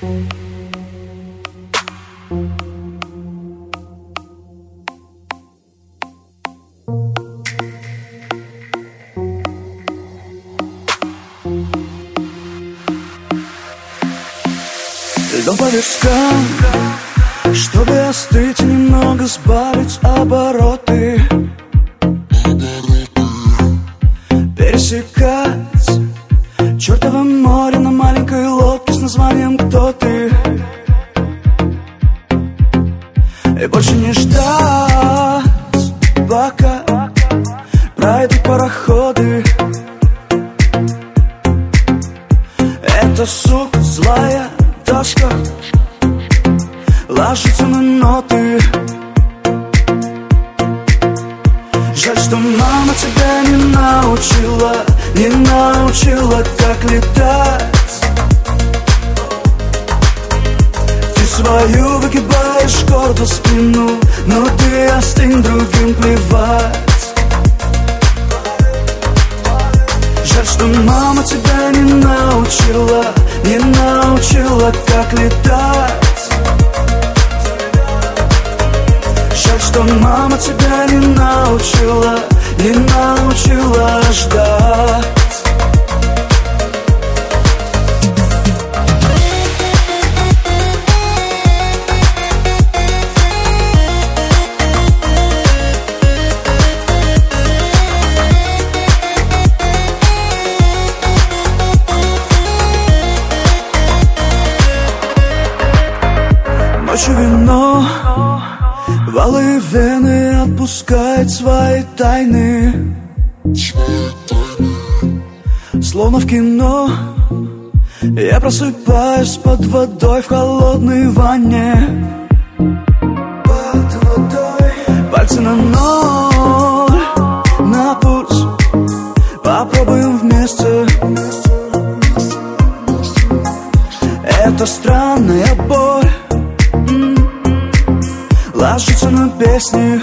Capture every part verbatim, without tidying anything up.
Льдом по вискам, чтобы остыть и немного сбавить обороты, пересекать чертово море на маленькой лодке с названием «Кто ты?» И больше не ждать, пока пройдут пароходы. Эта, сука, злая тоска ложится на ноты. Жаль, что мама тебя не научила, не научила, как летать. Ты свою выгибаешь гордо спину, но ты остынь, другим плевать. Жаль, что мама тебя не научила, не научила, как летать. Жаль, что мама тебя не научила, не научила ждать. Ночью вино, валы вены отпускает свои тайны. Словно в кино я просыпаюсь под водой в холодной ванне. Под водой. Пальцы на ноль, на пульс, попробуем вместе. Это странная боль ложится на песни.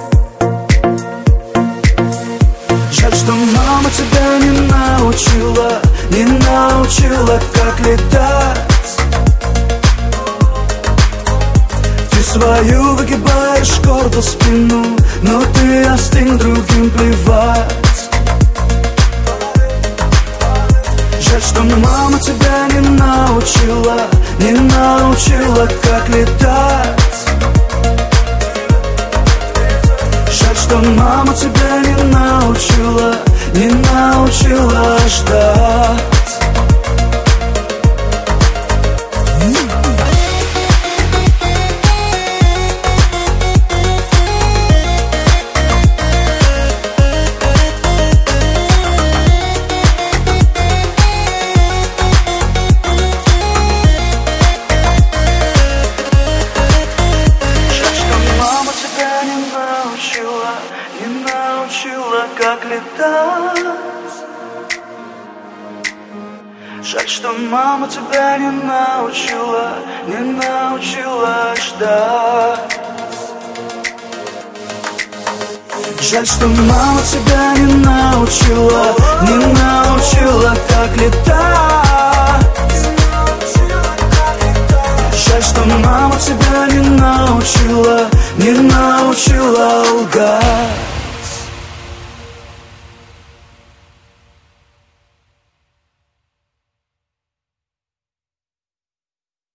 Жаль, что мама тебя не научила, не научила, как летать. Ты свою выгибаешь гордо спину, но ты остынь, другим плевать. Жаль, что мама тебя не научила, не научила, как летать. Жаль, что мама тебя не научила, не научила ждать. Как летать. Жаль, что мама тебя не научила, не научила ждать. Жаль, что мама тебя не научила, не научила, как летать.